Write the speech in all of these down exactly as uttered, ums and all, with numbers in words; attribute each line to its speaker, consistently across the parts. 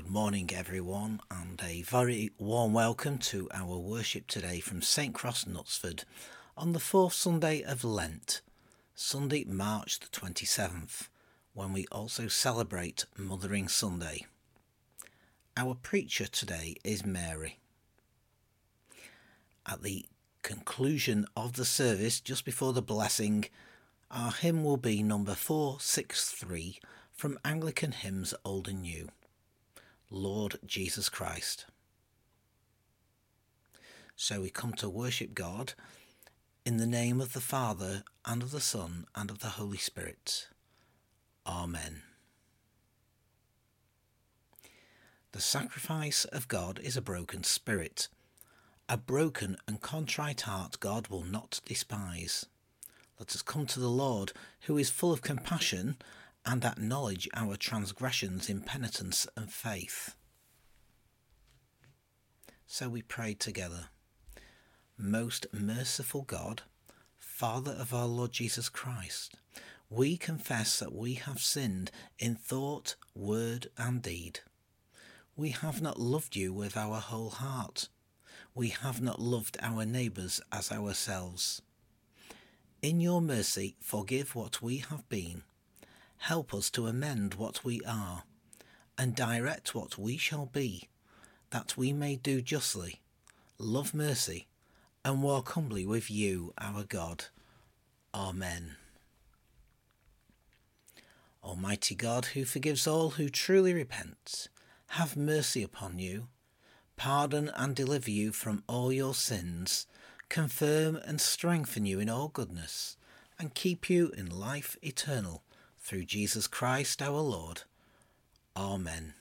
Speaker 1: Good morning, everyone, and a very warm welcome to our worship today from Saint Cross, Knutsford, on the fourth Sunday of Lent, Sunday, March the twenty-seventh, when we also celebrate Mothering Sunday. Our preacher today is Mary. At the conclusion of the service, just before the blessing, our hymn will be number four sixty-three from Anglican Hymns Old and New. Lord Jesus Christ. So we come to worship God in the name of the Father, and of the Son, and of the Holy Spirit. Amen. The sacrifice of God is a broken spirit. A broken and contrite heart God will not despise. Let us come to the Lord, who is full of compassion, and acknowledge our transgressions in penitence and faith. So we pray together. Most merciful God, Father of our Lord Jesus Christ, we confess that we have sinned in thought, word, and deed. We have not loved you with our whole heart. We have not loved our neighbours as ourselves. In your mercy, forgive what we have been. Help us to amend what we are, and direct what we shall be, that we may do justly, love mercy, and walk humbly with you, our God. Amen. Almighty God, who forgives all who truly repent, have mercy upon you, pardon and deliver you from all your sins, confirm and strengthen you in all goodness, and keep you in life eternal, through Jesus Christ our Lord. Amen.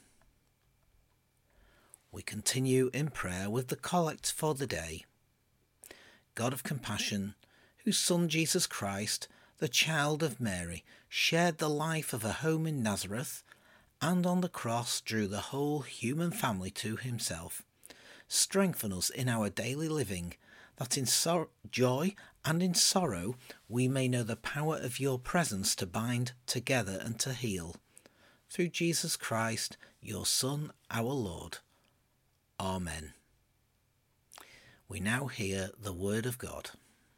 Speaker 1: We continue in prayer with the collect for the day. God of compassion, whose Son Jesus Christ, the child of Mary, shared the life of a home in Nazareth, and on the cross drew the whole human family to himself, strengthen us in our daily living, that in sor- joy and in sorrow we may know the power of your presence to bind together and to heal. Through Jesus Christ, your Son, our Lord. Amen. We now hear the word of God.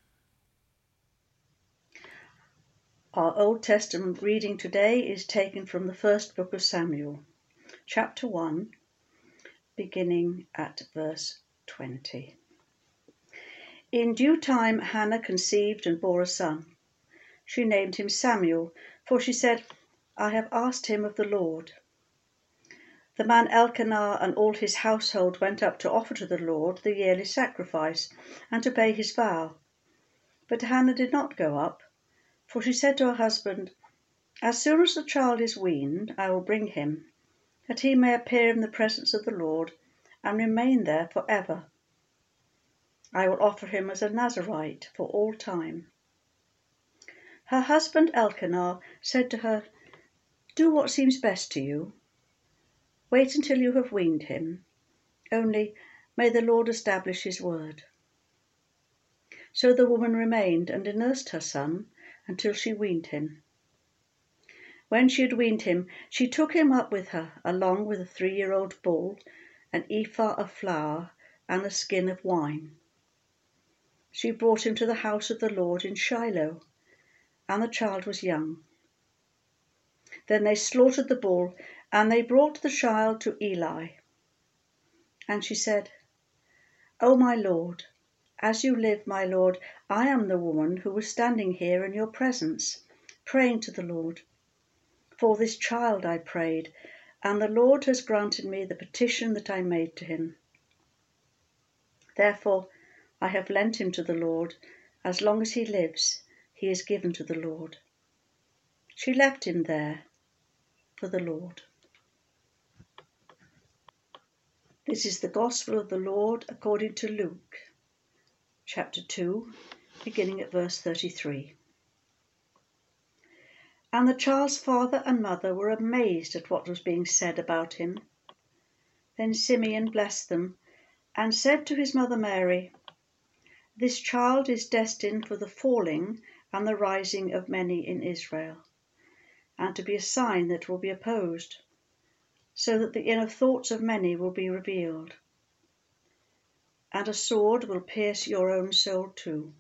Speaker 2: Our Old Testament reading today is taken from the first book of Samuel, chapter one, beginning at verse twenty. In due time Hannah conceived and bore a son. She named him Samuel, for she said, I have asked him of the Lord. The man Elkanah and all his household went up to offer to the Lord the yearly sacrifice and to pay his vow. But Hannah did not go up, for she said to her husband, As soon as the child is weaned, I will bring him, that he may appear in the presence of the Lord and remain there for ever. I will offer him as a Nazirite for all time. Her husband Elkanah said to her, Do what seems best to you. Wait until you have weaned him. Only may the Lord establish his word. So the woman remained and nursed her son until she weaned him. When she had weaned him, she took him up with her, along with a three-year-old bull, an ephah of flour, and a skin of wine. She brought him to the house of the Lord in Shiloh, and the child was young. Then they slaughtered the bull, and they brought the child to Eli. And she said, O my Lord, as you live, my Lord, I am the woman who was standing here in your presence, praying to the Lord. For this child I prayed, and the Lord has granted me the petition that I made to him. Therefore I have lent him to the Lord. As long as he lives, he is given to the Lord. She left him there for the Lord. This is the Gospel of the Lord according to Luke, chapter two, beginning at verse thirty-three. And the child's father and mother were amazed at what was being said about him. Then Simeon blessed them and said to his mother Mary, This child is destined for the falling and the rising of many in Israel, and to be a sign that will be opposed. so that the inner thoughts of many will be revealed, and a sword will pierce your own soul too.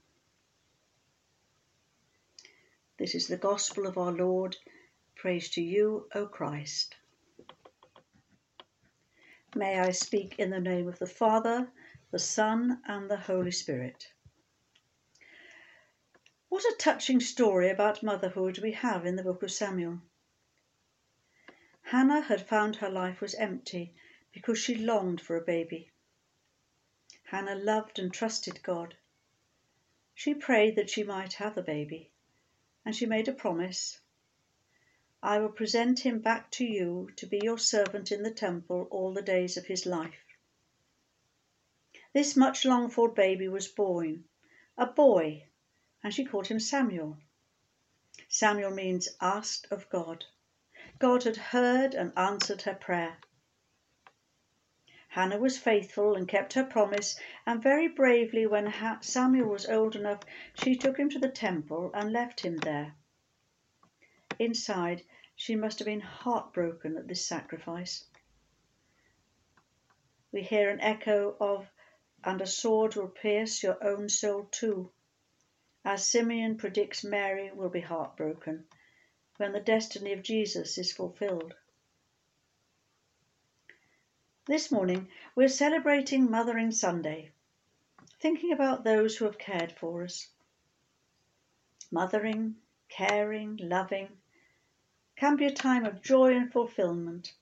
Speaker 2: This is the gospel of our Lord. Praise to you, O Christ. May I speak in the name of the Father, the Son, and the Holy Spirit. What a touching story about motherhood we have in the book of Samuel. Hannah had found her life was empty because she longed for a baby. Hannah loved and trusted God. She prayed that she might have the baby, and she made a promise. I will present him back to you to be your servant in the temple all the days of his life. This much longed for baby was born, a boy, and she called him Samuel. Samuel means asked of God. God had heard and answered her prayer. Hannah was faithful and kept her promise, and very bravely, when Samuel was old enough, she took him to the temple and left him there. Inside, she must have been heartbroken at this sacrifice. We hear an echo of, "And a sword will pierce your own soul too," as Simeon predicts Mary will be heartbroken when the destiny of Jesus is fulfilled. This morning we're celebrating Mothering Sunday, thinking about those who have cared for us. Mothering, caring, loving can be a time of joy and fulfillment,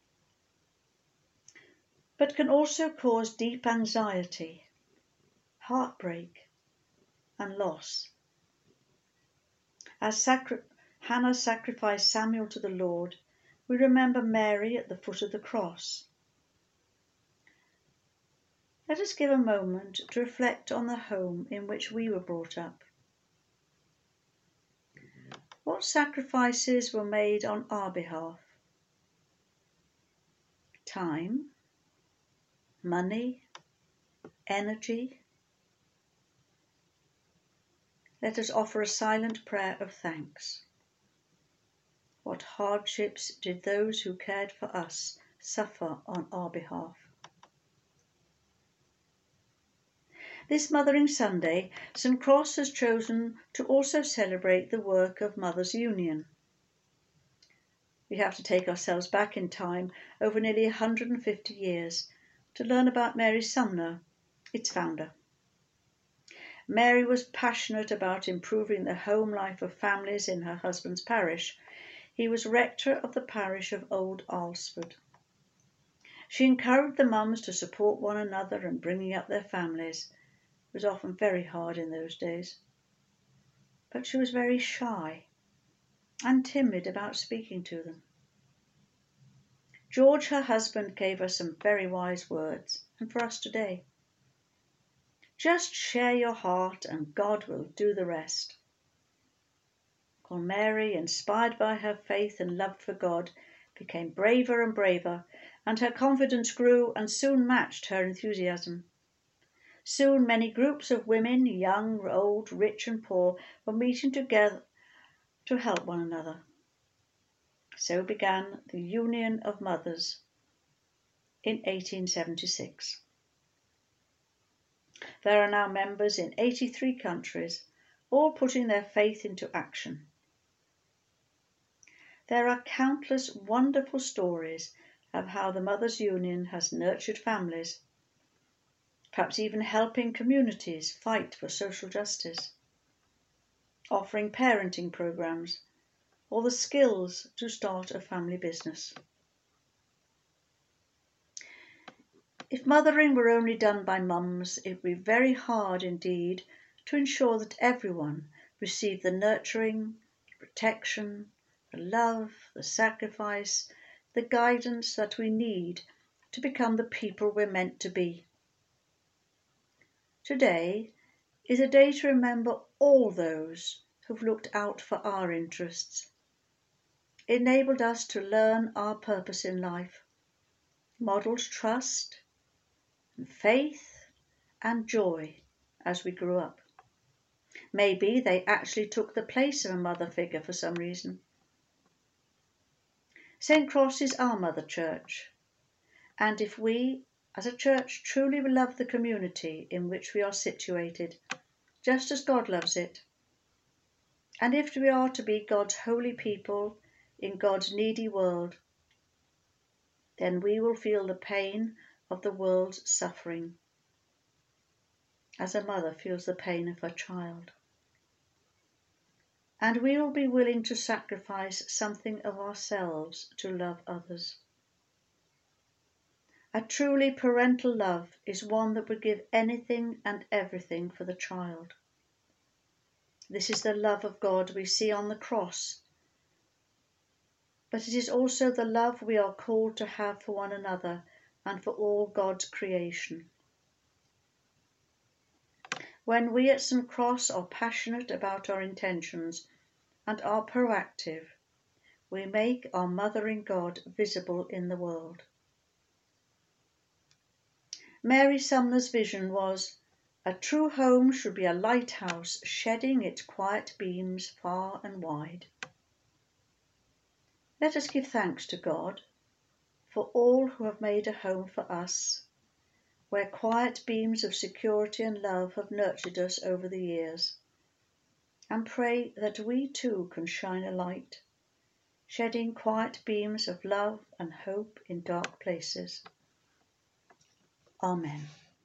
Speaker 2: but can also cause deep anxiety, heartbreak, and loss. As sacri- Hannah sacrificed Samuel to the Lord, we remember Mary at the foot of the cross. Let us give a moment to reflect on the home in which we were brought up. What sacrifices were made on our behalf? Time, money, energy. Let us offer a silent prayer of thanks. What hardships did those who cared for us suffer on our behalf? This Mothering Sunday, Saint Cross has chosen to also celebrate the work of Mothers' Union. We have to take ourselves back in time over nearly one hundred fifty years to learn about Mary Sumner, its founder. Mary was passionate about improving the home life of families in her husband's parish. He was rector of the parish of Old Alresford. She encouraged the mums to support one another in bringing up their families. It was often very hard in those days. But she was very shy and timid about speaking to them. George, her husband, gave her some very wise words, and for us today. Just share your heart and God will do the rest. While Mary, inspired by her faith and love for God, became braver and braver, and her confidence grew and soon matched her enthusiasm. Soon many groups of women, young, old, rich and poor, were meeting together to help one another. So began the Union of Mothers in eighteen seventy-six. There are now members in eighty-three countries, all putting their faith into action. There are countless wonderful stories of how the Mothers' Union has nurtured families, perhaps even helping communities fight for social justice, offering parenting programs, or the skills to start a family business. If mothering were only done by mums, it would be very hard indeed to ensure that everyone received the nurturing, protection, the love, the sacrifice, the guidance that we need to become the people we're meant to be. Today is a day to remember all those who've looked out for our interests, enabled us to learn our purpose in life, modelled trust, and faith and joy as we grew up. Maybe they actually took the place of a mother figure for some reason. Saint Cross is our mother church. And if we, as a church, truly love the community in which we are situated, just as God loves it, and if we are to be God's holy people in God's needy world, then we will feel the pain of the world's suffering, as a mother feels the pain of her child. And we will be willing to sacrifice something of ourselves to love others. A truly parental love is one that would give anything and everything for the child. This is the love of God we see on the cross, but it is also the love we are called to have for one another and for all God's creation. When we at Saint Cross are passionate about our intentions and are proactive, we make our mothering God visible in the world. Mary Sumner's vision was, "A true home should be a lighthouse shedding its quiet beams far and wide." Let us give thanks to God for all who have made a home for us, where quiet beams of security and love have nurtured us over the years, and pray that we too can shine a light, shedding quiet beams of love and hope in dark places. Amen.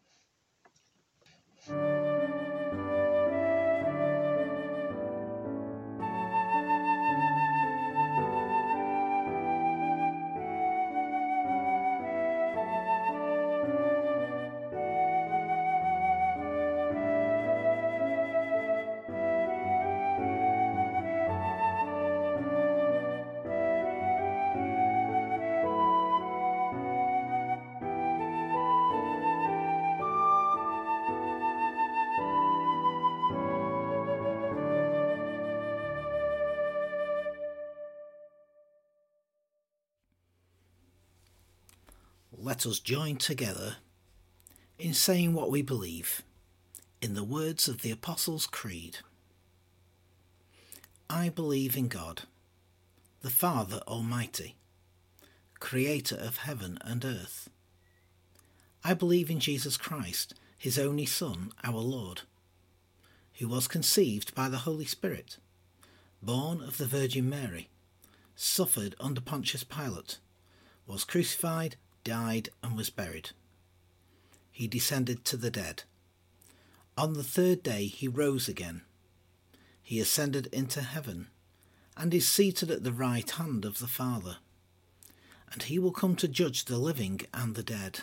Speaker 1: Let us join together in saying what we believe in the words of the Apostles' Creed. I believe in God, the Father Almighty, creator of heaven and earth. I believe in Jesus Christ, his only Son, our Lord, who was conceived by the Holy Spirit, born of the Virgin Mary, suffered under Pontius Pilate, was crucified, died and was buried. He descended to the dead. On the third day he rose again. He ascended into heaven and is seated at the right hand of the Father. And he will come to judge the living and the dead.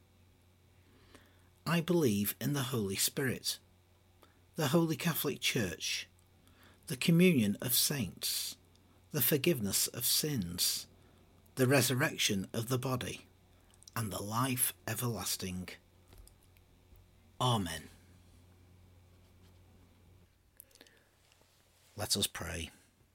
Speaker 1: I believe in the Holy Spirit, the Holy Catholic Church, the communion of saints, the forgiveness of sins, the resurrection of the body, and the life everlasting. Amen. Let us pray.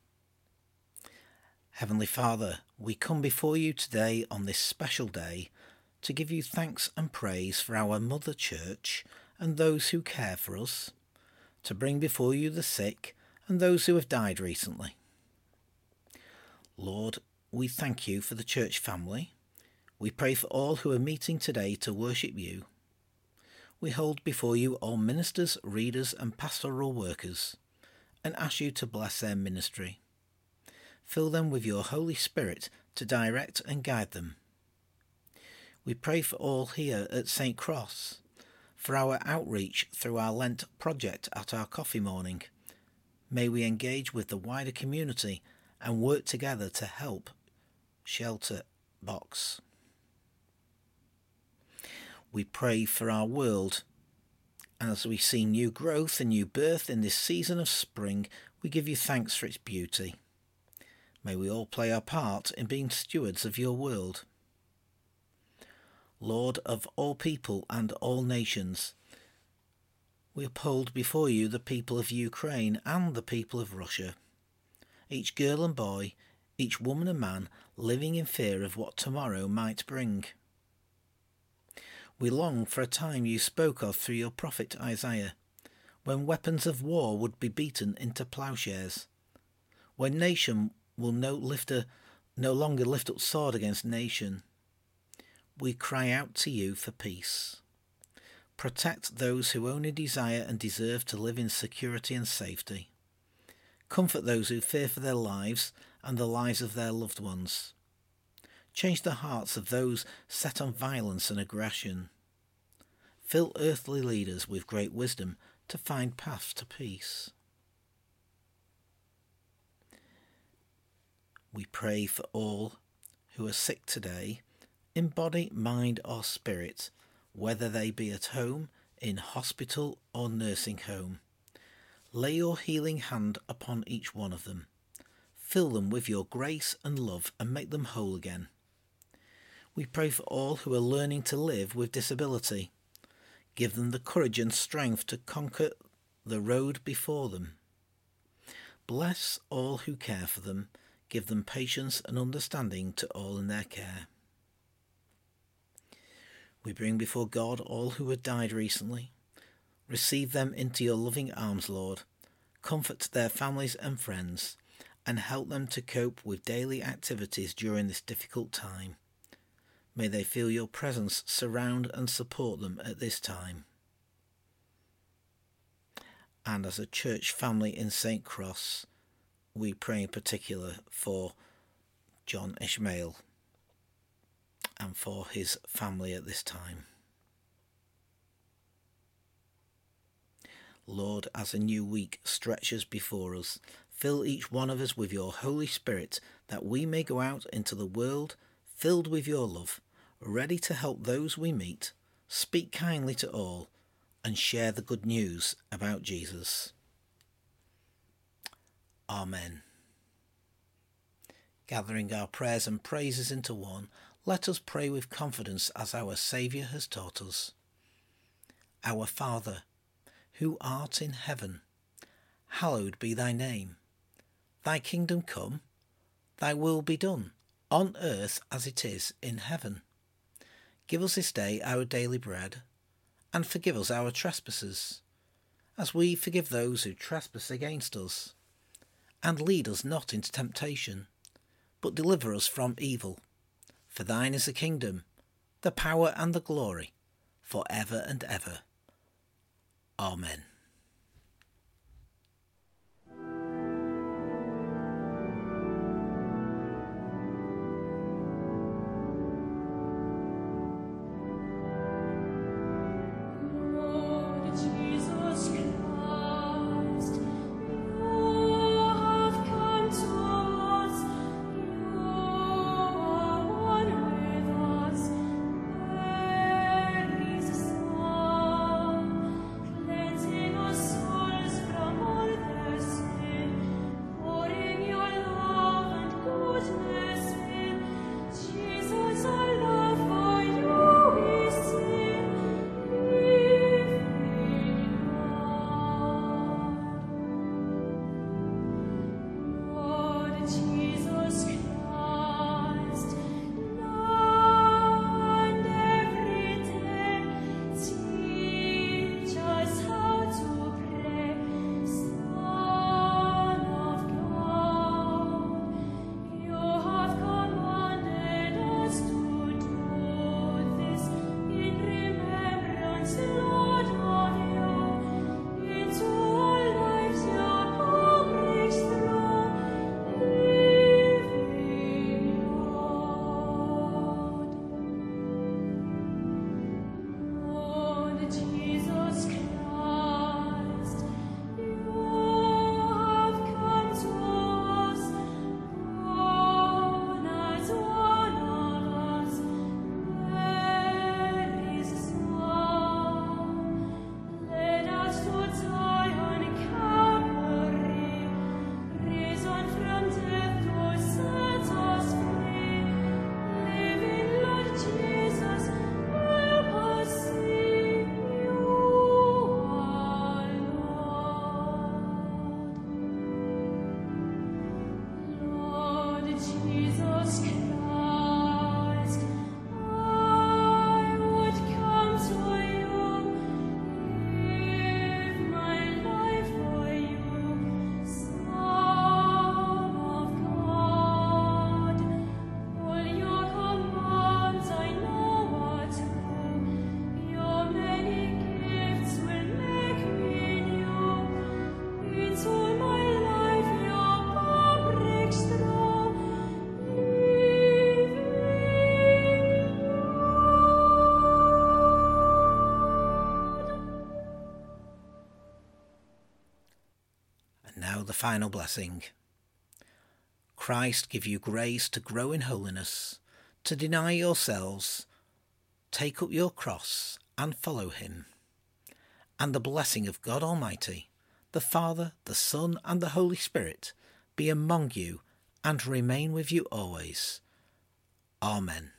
Speaker 1: Heavenly Father, we come before you today on this special day to give you thanks and praise for our Mother Church and those who care for us, to bring before you the sick and those who have died recently. Lord, we thank you for the church family. We pray for all who are meeting today to worship you. We hold before you all ministers, readers and pastoral workers and ask you to bless their ministry. Fill them with your Holy Spirit to direct and guide them. We pray for all here at Saint Cross, for our outreach through our Lent project at our coffee morning. May we engage with the wider community and work together to help shelter box. We pray for our world, and as we see new growth and new birth in this season of spring, we give you thanks for its beauty. May we all play our part in being stewards of your world. Lord of all people and all nations, we uphold before you the people of Ukraine and the people of Russia, each girl and boy, each woman and man living in fear of what tomorrow might bring. We long for a time you spoke of through your prophet Isaiah, when weapons of war would be beaten into ploughshares, when nation will no, lift a, no longer lift up sword against nation, we cry out to you for peace. Protect those who only desire and deserve to live in security and safety. Comfort those who fear for their lives and the lives of their loved ones. Change the hearts of those set on violence and aggression. Fill earthly leaders with great wisdom to find paths to peace. We pray for all who are sick today, in body, mind or spirit, whether they be at home, in hospital or nursing home. Lay your healing hand upon each one of them. Fill them with your grace and love and make them whole again. We pray for all who are learning to live with disability. Give them the courage and strength to conquer the road before them. Bless all who care for them. Give them patience and understanding to all in their care. We bring before God all who have died recently. Receive them into your loving arms, Lord. Comfort their families and friends, and help them to cope with daily activities during this difficult time. May they feel your presence surround and support them at this time. And as a church family in Saint Cross, we pray in particular for John Ishmael and for his family at this time. Lord, as a new week stretches before us, fill each one of us with your Holy Spirit, that we may go out into the world filled with your love, ready to help those we meet, speak kindly to all, and share the good news about Jesus. Amen. Gathering our prayers and praises into one, let us pray with confidence as our Saviour has taught us. Our Father, who art in heaven, hallowed be thy name. Thy kingdom come, thy will be done, on earth as it is in heaven. Give us this day our daily bread, and forgive us our trespasses, as we forgive those who trespass against us. And lead us not into temptation, but deliver us from evil. For thine is the kingdom, the power and the glory, for ever and ever. Amen.
Speaker 3: Let it
Speaker 1: Now the final blessing. Christ give you grace to grow in holiness, to deny yourselves, take up your cross and follow him. And the blessing of God Almighty, the Father, the Son, and the Holy Spirit be among you and remain with you always. Amen.